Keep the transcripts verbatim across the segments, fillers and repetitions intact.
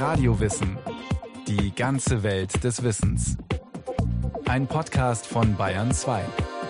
Radiowissen. Die ganze Welt des Wissens. Ein Podcast von Bayern zwei.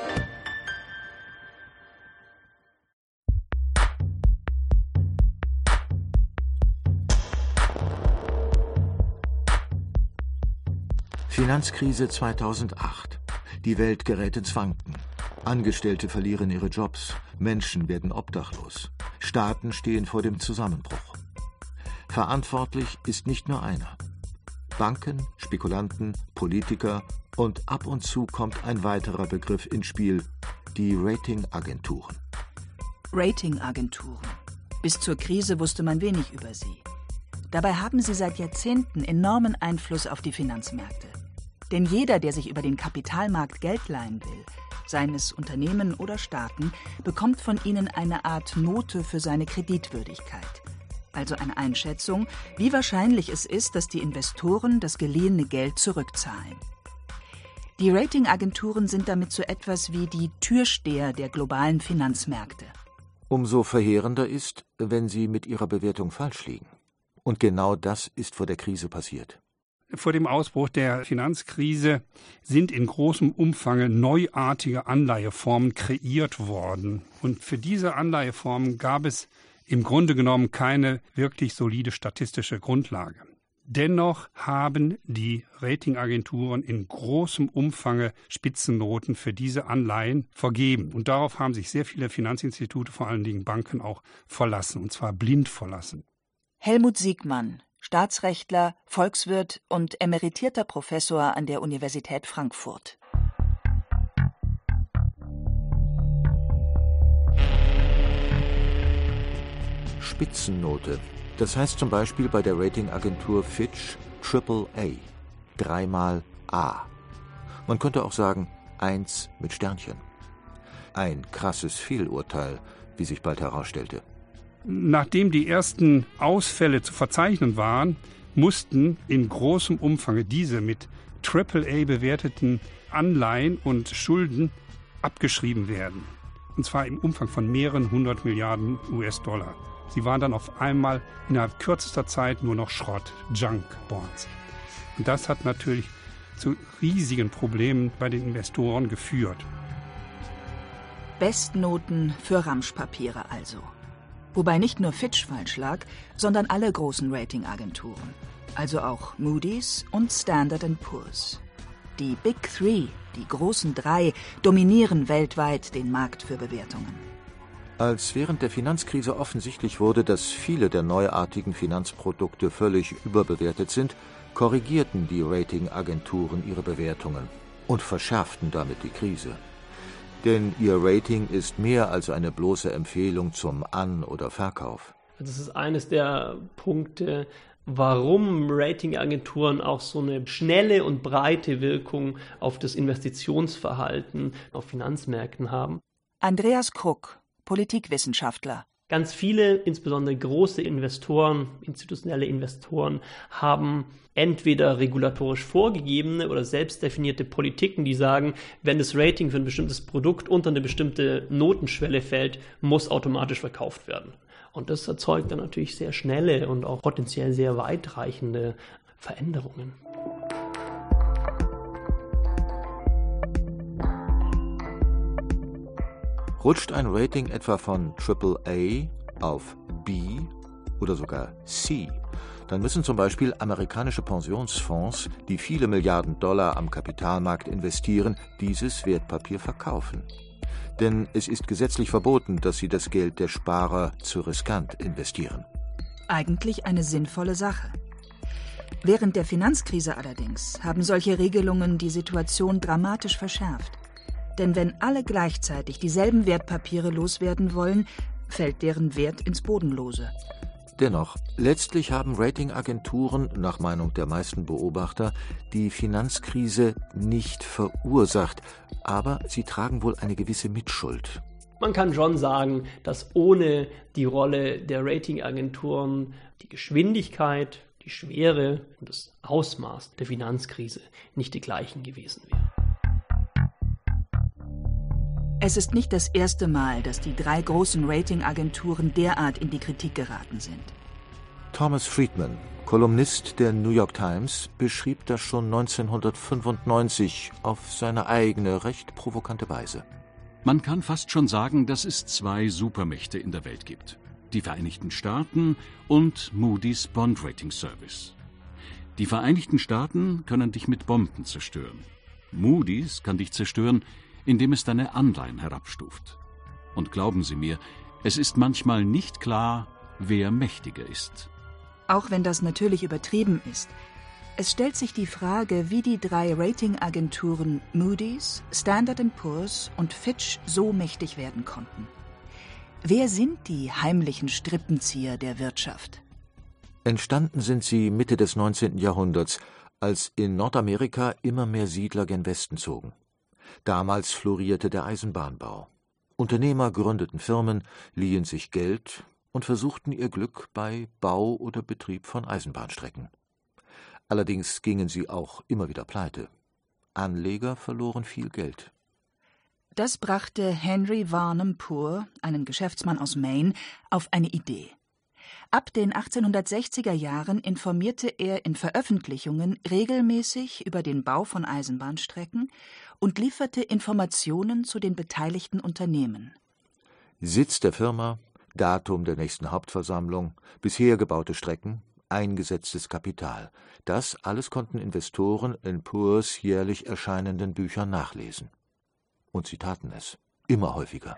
Finanzkrise zweitausendacht. Die Welt gerät ins Wanken. Angestellte verlieren ihre Jobs. Menschen werden obdachlos. Staaten stehen vor dem Zusammenbruch. Verantwortlich ist nicht nur einer. Banken, Spekulanten, Politiker und ab und zu kommt ein weiterer Begriff ins Spiel: die Ratingagenturen. Ratingagenturen. Bis zur Krise wusste man wenig über sie. Dabei haben sie seit Jahrzehnten enormen Einfluss auf die Finanzmärkte. Denn jeder, der sich über den Kapitalmarkt Geld leihen will, seien es Unternehmen oder Staaten, bekommt von ihnen eine Art Note für seine Kreditwürdigkeit. Also eine Einschätzung, wie wahrscheinlich es ist, dass die Investoren das geliehene Geld zurückzahlen. Die Ratingagenturen sind damit so etwas wie die Türsteher der globalen Finanzmärkte. Umso verheerender ist, wenn sie mit ihrer Bewertung falsch liegen. Und genau das ist vor der Krise passiert. Vor dem Ausbruch der Finanzkrise sind in großem Umfang neuartige Anleiheformen kreiert worden. Und für diese Anleiheformen gab es im Grunde genommen keine wirklich solide statistische Grundlage. Dennoch haben die Ratingagenturen in großem Umfang Spitzennoten für diese Anleihen vergeben. Und darauf haben sich sehr viele Finanzinstitute, vor allen Dingen Banken, auch verlassen, und zwar blind verlassen. Helmut Siegmann, Staatsrechtler, Volkswirt und emeritierter Professor an der Universität Frankfurt. Spitzennote. Das heißt zum Beispiel bei der Ratingagentur Fitch Triple A, dreimal A. Man könnte auch sagen, eins mit Sternchen. Ein krasses Fehlurteil, wie sich bald herausstellte. Nachdem die ersten Ausfälle zu verzeichnen waren, mussten in großem Umfang diese mit Triple A bewerteten Anleihen und Schulden abgeschrieben werden. Und zwar im Umfang von mehreren hundert Milliarden U S-Dollar. Sie waren dann auf einmal innerhalb kürzester Zeit nur noch Schrott, Junk-Bonds. Und das hat natürlich zu riesigen Problemen bei den Investoren geführt. Bestnoten für Ramschpapiere also. Wobei nicht nur Fitch falsch lag, sondern alle großen Ratingagenturen. Also auch Moody's und Standard and Poor's. Die Big Three, die großen drei, dominieren weltweit den Markt für Bewertungen. Als während der Finanzkrise offensichtlich wurde, dass viele der neuartigen Finanzprodukte völlig überbewertet sind, korrigierten die Ratingagenturen ihre Bewertungen und verschärften damit die Krise. Denn ihr Rating ist mehr als eine bloße Empfehlung zum An- oder Verkauf. Das ist eines der Punkte, warum Ratingagenturen auch so eine schnelle und breite Wirkung auf das Investitionsverhalten auf Finanzmärkten haben. Andreas Kruk, Politikwissenschaftler. Ganz viele, insbesondere große Investoren, institutionelle Investoren, haben entweder regulatorisch vorgegebene oder selbst definierte Politiken, die sagen, wenn das Rating für ein bestimmtes Produkt unter eine bestimmte Notenschwelle fällt, muss automatisch verkauft werden. Und das erzeugt dann natürlich sehr schnelle und auch potenziell sehr weitreichende Veränderungen. Rutscht ein Rating etwa von Triple A auf B oder sogar C, dann müssen zum Beispiel amerikanische Pensionsfonds, die viele Milliarden Dollar am Kapitalmarkt investieren, dieses Wertpapier verkaufen. Denn es ist gesetzlich verboten, dass sie das Geld der Sparer zu riskant investieren. Eigentlich eine sinnvolle Sache. Während der Finanzkrise allerdings haben solche Regelungen die Situation dramatisch verschärft. Denn wenn alle gleichzeitig dieselben Wertpapiere loswerden wollen, fällt deren Wert ins Bodenlose. Dennoch, letztlich haben Ratingagenturen, nach Meinung der meisten Beobachter, die Finanzkrise nicht verursacht, aber sie tragen wohl eine gewisse Mitschuld. Man kann schon sagen, dass ohne die Rolle der Ratingagenturen die Geschwindigkeit, die Schwere und das Ausmaß der Finanzkrise nicht die gleichen gewesen wären. Es ist nicht das erste Mal, dass die drei großen Ratingagenturen derart in die Kritik geraten sind. Thomas Friedman, Kolumnist der New York Times beschrieb das schon neunzehnhundertfünfundneunzig auf seine eigene, recht provokante Weise. Man kann fast schon sagen, dass es zwei Supermächte in der Welt gibt. Die Vereinigten Staaten und Moody's Bond Rating Service. Die Vereinigten Staaten können dich mit Bomben zerstören. Moody's kann dich zerstören, indem es deine Anleihen herabstuft. Und glauben Sie mir, es ist manchmal nicht klar, wer mächtiger ist. Auch wenn das natürlich übertrieben ist. Es stellt sich die Frage, wie die drei Ratingagenturen Moody's, Standard and Poor's und Fitch so mächtig werden konnten. Wer sind die heimlichen Strippenzieher der Wirtschaft? Entstanden sind sie Mitte des neunzehnten Jahrhunderts, als in Nordamerika immer mehr Siedler gen Westen zogen. Damals florierte der Eisenbahnbau. Unternehmer gründeten Firmen, liehen sich Geld und versuchten ihr Glück bei Bau oder Betrieb von Eisenbahnstrecken. Allerdings gingen sie auch immer wieder pleite. Anleger verloren viel Geld. Das brachte Henry Varnum Poor, einen Geschäftsmann aus Maine, auf eine Idee. Ab den achtzehnhundertsechziger Jahren informierte er in Veröffentlichungen regelmäßig über den Bau von Eisenbahnstrecken und lieferte Informationen zu den beteiligten Unternehmen. Sitz der Firma, Datum der nächsten Hauptversammlung, bisher gebaute Strecken, eingesetztes Kapital. Das alles konnten Investoren in Poors jährlich erscheinenden Büchern nachlesen. Und sie taten es, immer häufiger.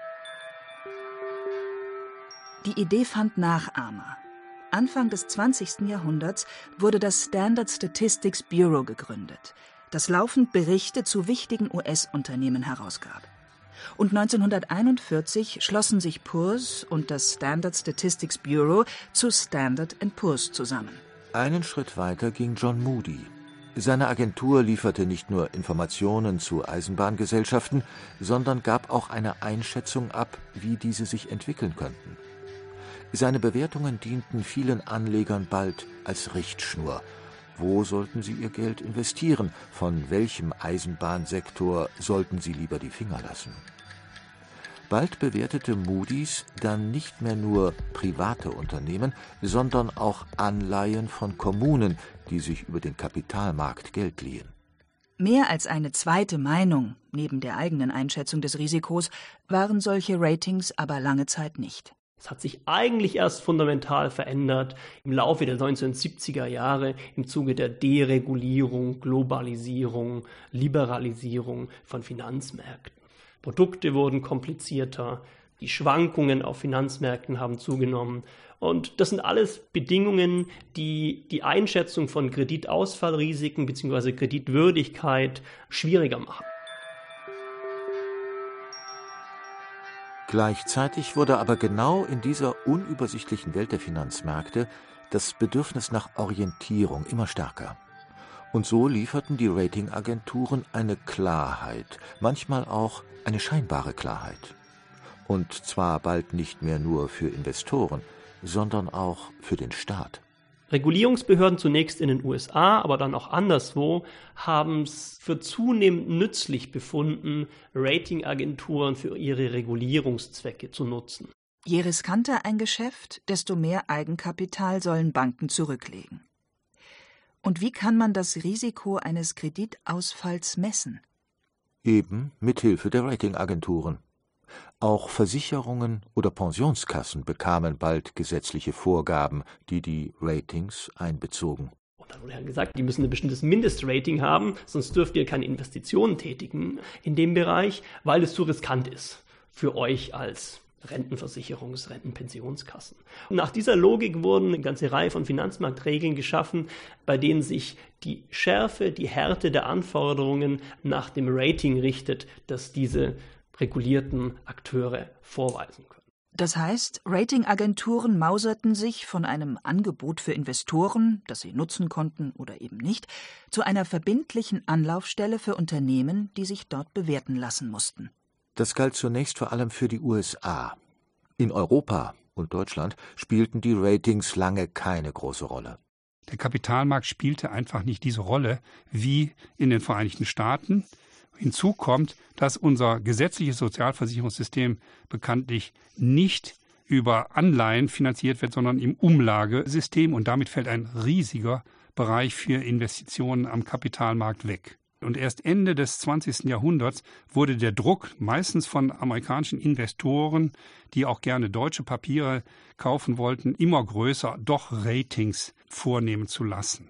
Die Idee fand Nachahmer. Anfang des zwanzigsten Jahrhunderts wurde das Standard Statistics Bureau gegründet, das laufend Berichte zu wichtigen U S-Unternehmen herausgab. Und neunzehnhunderteinundvierzig schlossen sich Poor's und das Standard Statistics Bureau zu Standard and Poor's zusammen. Einen Schritt weiter ging John Moody. Seine Agentur lieferte nicht nur Informationen zu Eisenbahngesellschaften, sondern gab auch eine Einschätzung ab, wie diese sich entwickeln könnten. Seine Bewertungen dienten vielen Anlegern bald als Richtschnur. Wo sollten sie ihr Geld investieren? Von welchem Eisenbahnsektor sollten sie lieber die Finger lassen? Bald bewertete Moody's dann nicht mehr nur private Unternehmen, sondern auch Anleihen von Kommunen, die sich über den Kapitalmarkt Geld liehen. Mehr als eine zweite Meinung, neben der eigenen Einschätzung des Risikos, waren solche Ratings aber lange Zeit nicht. Es hat sich eigentlich erst fundamental verändert im Laufe der neunzehnhundertsiebziger Jahre im Zuge der Deregulierung, Globalisierung, Liberalisierung von Finanzmärkten. Produkte wurden komplizierter, die Schwankungen auf Finanzmärkten haben zugenommen. Und das sind alles Bedingungen, die die Einschätzung von Kreditausfallrisiken bzw. Kreditwürdigkeit schwieriger machen. Gleichzeitig wurde aber genau in dieser unübersichtlichen Welt der Finanzmärkte das Bedürfnis nach Orientierung immer stärker. Und so lieferten die Ratingagenturen eine Klarheit, manchmal auch eine scheinbare Klarheit. Und zwar bald nicht mehr nur für Investoren, sondern auch für den Staat. Regulierungsbehörden zunächst in den U S A, aber dann auch anderswo, haben es für zunehmend nützlich befunden, Ratingagenturen für ihre Regulierungszwecke zu nutzen. Je riskanter ein Geschäft, desto mehr Eigenkapital sollen Banken zurücklegen. Und wie kann man das Risiko eines Kreditausfalls messen? Eben mit Hilfe der Ratingagenturen. Auch Versicherungen oder Pensionskassen bekamen bald gesetzliche Vorgaben, die die Ratings einbezogen. Und dann wurde ja gesagt, die müssen ein bestimmtes Mindestrating haben, sonst dürft ihr keine Investitionen tätigen in dem Bereich, weil es zu riskant ist für euch als Rentenversicherungs-, Rentenpensionskassen. Und nach dieser Logik wurden eine ganze Reihe von Finanzmarktregeln geschaffen, bei denen sich die Schärfe, die Härte der Anforderungen nach dem Rating richtet, das diese regulierten Akteure vorweisen können. Das heißt, Ratingagenturen mauserten sich von einem Angebot für Investoren, das sie nutzen konnten oder eben nicht, zu einer verbindlichen Anlaufstelle für Unternehmen, die sich dort bewerten lassen mussten. Das galt zunächst vor allem für die U S A. In Europa und Deutschland spielten die Ratings lange keine große Rolle. Der Kapitalmarkt spielte einfach nicht diese Rolle wie in den Vereinigten Staaten. Hinzu kommt, dass unser gesetzliches Sozialversicherungssystem bekanntlich nicht über Anleihen finanziert wird, sondern im Umlagesystem. Und damit fällt ein riesiger Bereich für Investitionen am Kapitalmarkt weg. Und erst Ende des zwanzigsten Jahrhunderts wurde der Druck, meistens von amerikanischen Investoren, die auch gerne deutsche Papiere kaufen wollten, immer größer, doch Ratings vornehmen zu lassen.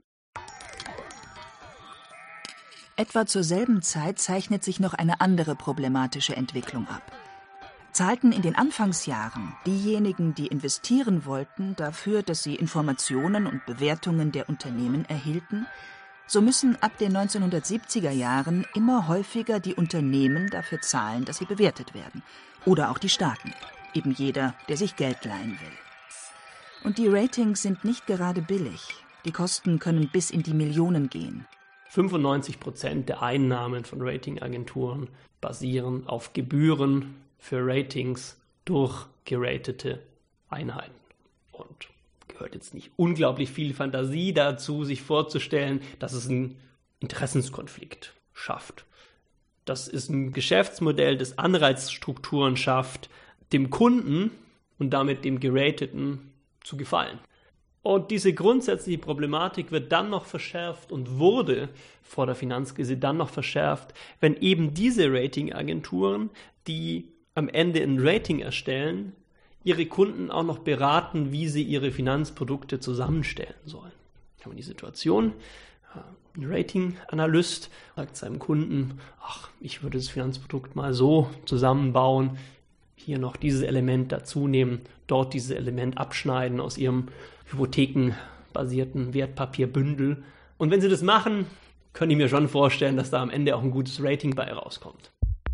Etwa zur selben Zeit zeichnet sich noch eine andere problematische Entwicklung ab. Zahlten in den Anfangsjahren diejenigen, die investieren wollten, dafür, dass sie Informationen und Bewertungen der Unternehmen erhielten, so müssen ab den neunzehnhundertsiebziger Jahren immer häufiger die Unternehmen dafür zahlen, dass sie bewertet werden. Oder auch die Staaten, eben jeder, der sich Geld leihen will. Und die Ratings sind nicht gerade billig. Die Kosten können bis in die Millionen gehen. fünfundneunzig Prozent der Einnahmen von Ratingagenturen basieren auf Gebühren für Ratings durch geratete Einheiten. Und gehört jetzt nicht unglaublich viel Fantasie dazu, sich vorzustellen, dass es einen Interessenskonflikt schafft. Das ist ein Geschäftsmodell, das Anreizstrukturen schafft, dem Kunden und damit dem Gerateten zu gefallen. Und diese grundsätzliche Problematik wird dann noch verschärft und wurde vor der Finanzkrise dann noch verschärft, wenn eben diese Ratingagenturen, die am Ende ein Rating erstellen, ihre Kunden auch noch beraten, wie sie ihre Finanzprodukte zusammenstellen sollen. Wir haben die Situation, ein Rating-Analyst sagt seinem Kunden, ach, ich würde das Finanzprodukt mal so zusammenbauen, hier noch dieses Element dazu nehmen, dort dieses Element abschneiden aus ihrem hypothekenbasierten Wertpapierbündel. Und wenn sie das machen, kann ich mir schon vorstellen, dass da am Ende auch ein gutes Rating bei rauskommt.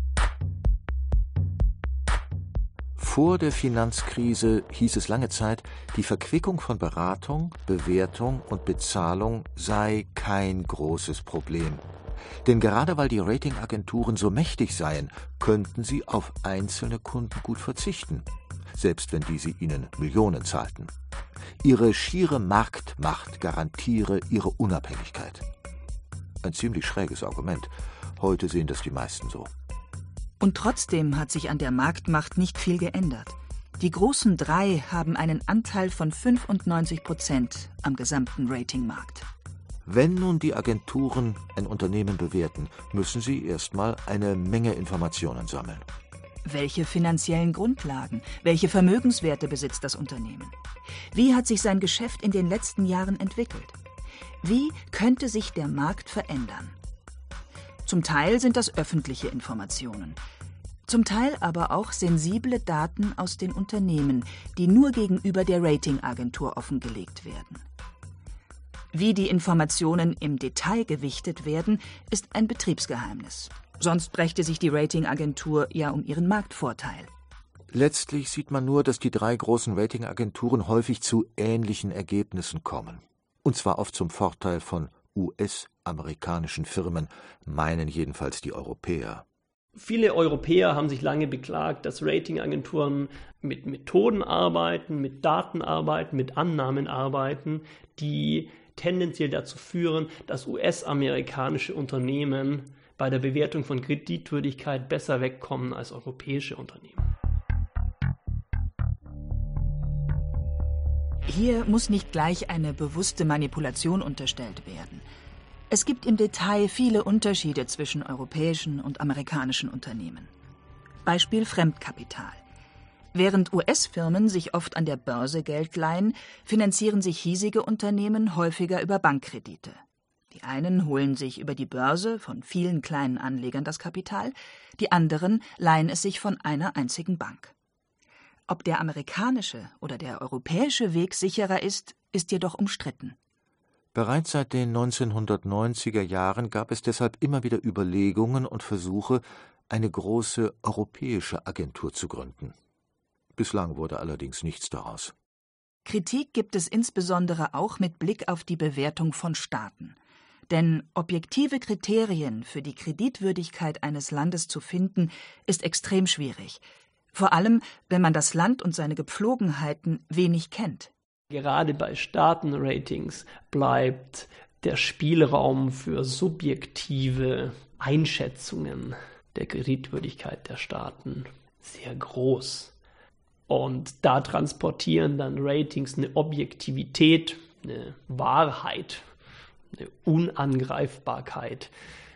Vor der Finanzkrise hieß es lange Zeit, die Verquickung von Beratung, Bewertung und Bezahlung sei kein großes Problem. Denn gerade weil die Ratingagenturen so mächtig seien, könnten sie auf einzelne Kunden gut verzichten, selbst wenn diese ihnen Millionen zahlten. Ihre schiere Marktmacht garantiere ihre Unabhängigkeit. Ein ziemlich schräges Argument. Heute sehen das die meisten so. Und trotzdem hat sich an der Marktmacht nicht viel geändert. Die großen drei haben einen Anteil von fünfundneunzig Prozent am gesamten Ratingmarkt. Wenn nun die Agenturen ein Unternehmen bewerten, müssen sie erstmal eine Menge Informationen sammeln. Welche finanziellen Grundlagen, welche Vermögenswerte besitzt das Unternehmen? Wie hat sich sein Geschäft in den letzten Jahren entwickelt? Wie könnte sich der Markt verändern? Zum Teil sind das öffentliche Informationen, zum Teil aber auch sensible Daten aus den Unternehmen, die nur gegenüber der Ratingagentur offengelegt werden. Wie die Informationen im Detail gewichtet werden, ist ein Betriebsgeheimnis. Sonst brächte sich die Ratingagentur ja um ihren Marktvorteil. Letztlich sieht man nur, dass die drei großen Ratingagenturen häufig zu ähnlichen Ergebnissen kommen. Und zwar oft zum Vorteil von U S-amerikanischen Firmen, meinen jedenfalls die Europäer. Viele Europäer haben sich lange beklagt, dass Ratingagenturen mit Methoden arbeiten, mit Daten arbeiten, mit Annahmen arbeiten, die tendenziell dazu führen, dass U S-amerikanische Unternehmen bei der Bewertung von Kreditwürdigkeit besser wegkommen als europäische Unternehmen. Hier muss nicht gleich eine bewusste Manipulation unterstellt werden. Es gibt im Detail viele Unterschiede zwischen europäischen und amerikanischen Unternehmen. Beispiel Fremdkapital. Während U S-Firmen sich oft an der Börse Geld leihen, finanzieren sich hiesige Unternehmen häufiger über Bankkredite. Die einen holen sich über die Börse von vielen kleinen Anlegern das Kapital, die anderen leihen es sich von einer einzigen Bank. Ob der amerikanische oder der europäische Weg sicherer ist, ist jedoch umstritten. Bereits seit den neunzehnhundertneunziger Jahren gab es deshalb immer wieder Überlegungen und Versuche, eine große europäische Agentur zu gründen. Bislang wurde allerdings nichts daraus. Kritik gibt es insbesondere auch mit Blick auf die Bewertung von Staaten. Denn objektive Kriterien für die Kreditwürdigkeit eines Landes zu finden, ist extrem schwierig. Vor allem, wenn man das Land und seine Gepflogenheiten wenig kennt. Gerade bei Staatenratings bleibt der Spielraum für subjektive Einschätzungen der Kreditwürdigkeit der Staaten sehr groß. Und da transportieren dann Ratings eine Objektivität, eine Wahrheit, eine Unangreifbarkeit,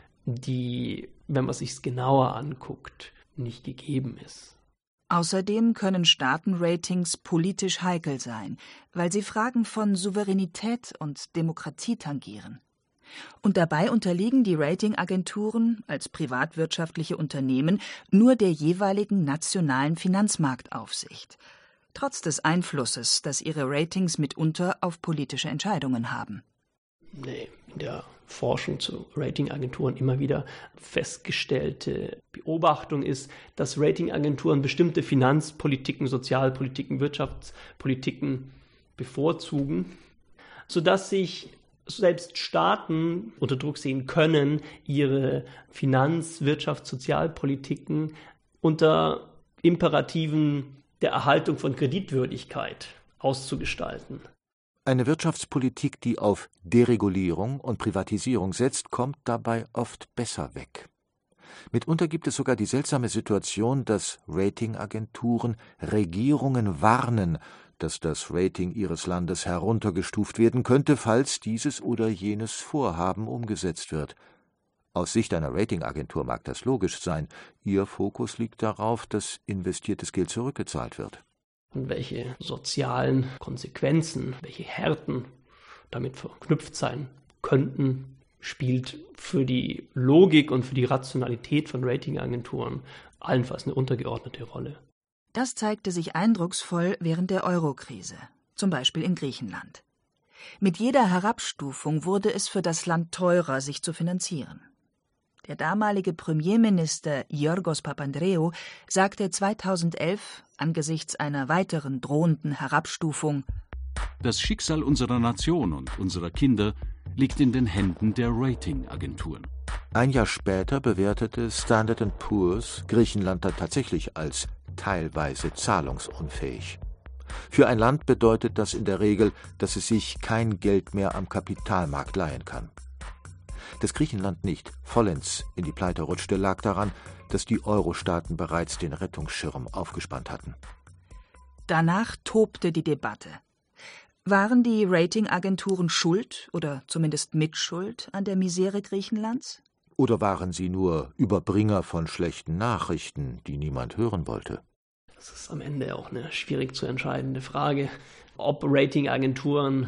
die, wenn man sich's genauer anguckt, nicht gegeben ist. Außerdem können Staatenratings politisch heikel sein, weil sie Fragen von Souveränität und Demokratie tangieren. Und dabei unterliegen die Ratingagenturen als privatwirtschaftliche Unternehmen nur der jeweiligen nationalen Finanzmarktaufsicht, trotz des Einflusses, das ihre Ratings mitunter auf politische Entscheidungen haben. Nee, in der Forschung zu Ratingagenturen immer wieder festgestellte Beobachtung ist, dass Ratingagenturen bestimmte Finanzpolitiken, Sozialpolitiken, Wirtschaftspolitiken bevorzugen, sodass sich selbst Staaten unter Druck sehen können, ihre Finanz-, Wirtschafts-, Sozialpolitiken unter Imperativen der Erhaltung von Kreditwürdigkeit auszugestalten. Eine Wirtschaftspolitik, die auf Deregulierung und Privatisierung setzt, kommt dabei oft besser weg. Mitunter gibt es sogar die seltsame Situation, dass Ratingagenturen Regierungen warnen, dass das Rating ihres Landes heruntergestuft werden könnte, falls dieses oder jenes Vorhaben umgesetzt wird. Aus Sicht einer Ratingagentur mag das logisch sein. Ihr Fokus liegt darauf, dass investiertes Geld zurückgezahlt wird. Und welche sozialen Konsequenzen, welche Härten damit verknüpft sein könnten, spielt für die Logik und für die Rationalität von Ratingagenturen allenfalls eine untergeordnete Rolle. Das zeigte sich eindrucksvoll während der Euro-Krise, zum Beispiel in Griechenland. Mit jeder Herabstufung wurde es für das Land teurer, sich zu finanzieren. Der damalige Premierminister Yorgos Papandreou sagte zweitausendelf angesichts einer weiteren drohenden Herabstufung: Das Schicksal unserer Nation und unserer Kinder liegt in den Händen der Ratingagenturen. Ein Jahr später bewertete Standard and Poor's Griechenland dann tatsächlich als teilweise zahlungsunfähig. Für ein Land bedeutet das in der Regel, dass es sich kein Geld mehr am Kapitalmarkt leihen kann. Dass Griechenland nicht vollends in die Pleite rutschte, lag daran, dass die Euro-Staaten bereits den Rettungsschirm aufgespannt hatten. Danach tobte die Debatte. Waren die Ratingagenturen schuld oder zumindest Mitschuld an der Misere Griechenlands? Oder waren sie nur Überbringer von schlechten Nachrichten, die niemand hören wollte? Das ist am Ende auch eine schwierig zu entscheidende Frage, ob Ratingagenturen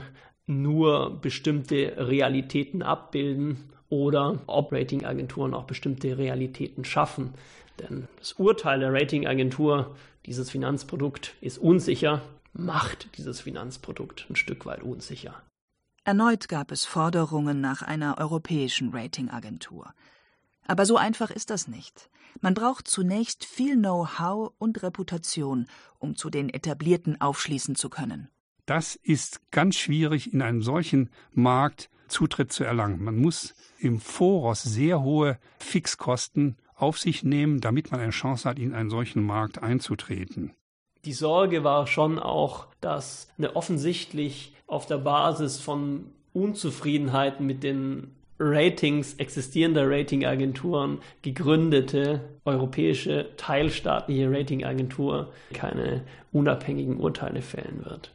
nur bestimmte Realitäten abbilden oder ob Ratingagenturen auch bestimmte Realitäten schaffen. Denn das Urteil der Ratingagentur, dieses Finanzprodukt ist unsicher, macht dieses Finanzprodukt ein Stück weit unsicher. Erneut gab es Forderungen nach einer europäischen Ratingagentur. Aber so einfach ist das nicht. Man braucht zunächst viel Know-how und Reputation, um zu den Etablierten aufschließen zu können. Das ist ganz schwierig, in einem solchen Markt Zutritt zu erlangen. Man muss im Voraus sehr hohe Fixkosten auf sich nehmen, damit man eine Chance hat, in einen solchen Markt einzutreten. Die Sorge war schon auch, dass eine offensichtlich auf der Basis von Unzufriedenheiten mit den Ratings existierender Ratingagenturen gegründete europäische teilstaatliche Ratingagentur keine unabhängigen Urteile fällen wird.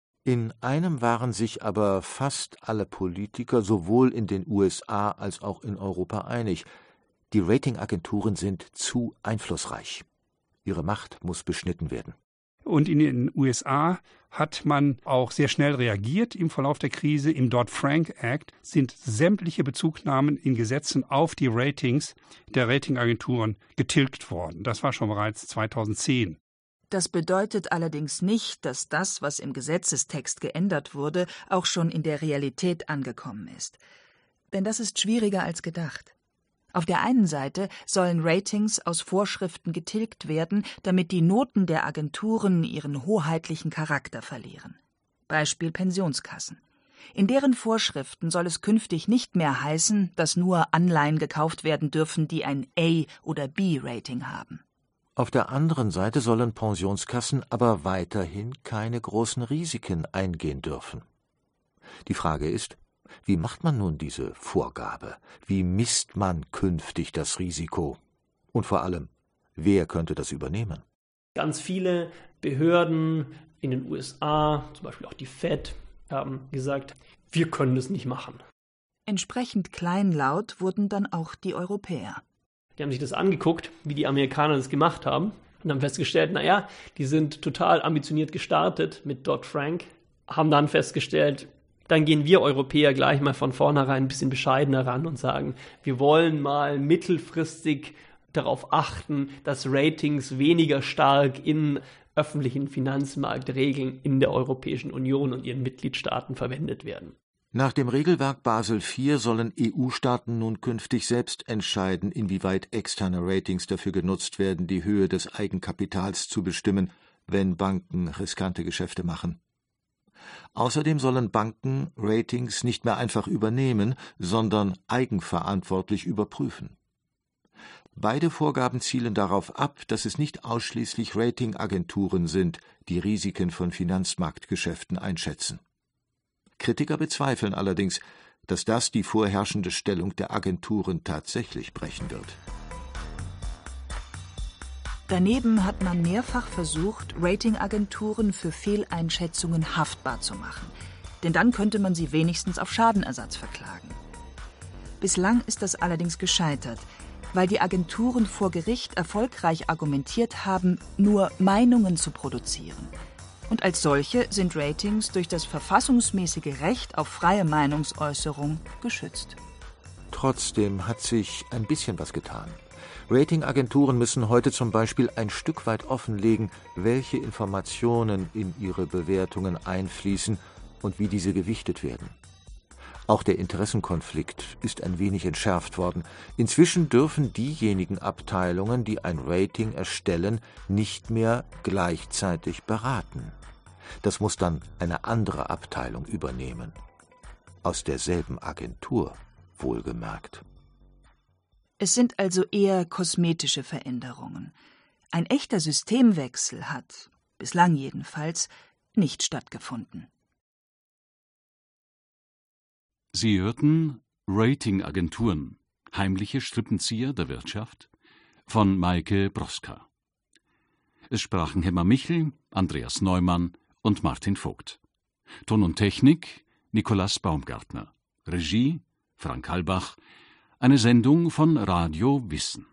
In einem waren sich aber fast alle Politiker sowohl in den U S A als auch in Europa einig: Die Ratingagenturen sind zu einflussreich. Ihre Macht muss beschnitten werden. Und in den U S A hat man auch sehr schnell reagiert im Verlauf der Krise. Im Dodd-Frank Act sind sämtliche Bezugnahmen in Gesetzen auf die Ratings der Ratingagenturen getilgt worden. Das war schon bereits zweitausendzehn. Das bedeutet allerdings nicht, dass das, was im Gesetzestext geändert wurde, auch schon in der Realität angekommen ist. Denn das ist schwieriger als gedacht. Auf der einen Seite sollen Ratings aus Vorschriften getilgt werden, damit die Noten der Agenturen ihren hoheitlichen Charakter verlieren. Beispiel Pensionskassen. In deren Vorschriften soll es künftig nicht mehr heißen, dass nur Anleihen gekauft werden dürfen, die ein A- oder B-Rating haben. Auf der anderen Seite sollen Pensionskassen aber weiterhin keine großen Risiken eingehen dürfen. Die Frage ist: Wie macht man nun diese Vorgabe? Wie misst man künftig das Risiko? Und vor allem, wer könnte das übernehmen? Ganz viele Behörden in den U S A, zum Beispiel auch die Fed, haben gesagt, wir können das nicht machen. Entsprechend kleinlaut wurden dann auch die Europäer. Die haben sich das angeguckt, wie die Amerikaner das gemacht haben und haben festgestellt, naja, die sind total ambitioniert gestartet mit Dodd-Frank, haben dann festgestellt, dann gehen wir Europäer gleich mal von vornherein ein bisschen bescheidener ran und sagen, wir wollen mal mittelfristig darauf achten, dass Ratings weniger stark in öffentlichen Finanzmarktregeln in der Europäischen Union und ihren Mitgliedstaaten verwendet werden. Nach dem Regelwerk Basel vier sollen E U-Staaten nun künftig selbst entscheiden, inwieweit externe Ratings dafür genutzt werden, die Höhe des Eigenkapitals zu bestimmen, wenn Banken riskante Geschäfte machen. Außerdem sollen Banken Ratings nicht mehr einfach übernehmen, sondern eigenverantwortlich überprüfen. Beide Vorgaben zielen darauf ab, dass es nicht ausschließlich Ratingagenturen sind, die Risiken von Finanzmarktgeschäften einschätzen. Kritiker bezweifeln allerdings, dass das die vorherrschende Stellung der Agenturen tatsächlich brechen wird. Daneben hat man mehrfach versucht, Ratingagenturen für Fehleinschätzungen haftbar zu machen. Denn dann könnte man sie wenigstens auf Schadenersatz verklagen. Bislang ist das allerdings gescheitert, weil die Agenturen vor Gericht erfolgreich argumentiert haben, nur Meinungen zu produzieren. Und als solche sind Ratings durch das verfassungsmäßige Recht auf freie Meinungsäußerung geschützt. Trotzdem hat sich ein bisschen was getan. Ratingagenturen müssen heute zum Beispiel ein Stück weit offenlegen, welche Informationen in ihre Bewertungen einfließen und wie diese gewichtet werden. Auch der Interessenkonflikt ist ein wenig entschärft worden. Inzwischen dürfen diejenigen Abteilungen, die ein Rating erstellen, nicht mehr gleichzeitig beraten. Das muss dann eine andere Abteilung übernehmen. Aus derselben Agentur, wohlgemerkt. Es sind also eher kosmetische Veränderungen. Ein echter Systemwechsel hat, bislang jedenfalls, nicht stattgefunden. Sie hörten Ratingagenturen, heimliche Strippenzieher der Wirtschaft von Maike Broska. Es sprachen Hemmer Michel, Andreas Neumann und Martin Vogt. Ton und Technik Nikolaus Baumgartner. Regie Frank Halbach. Eine Sendung von Radio Wissen.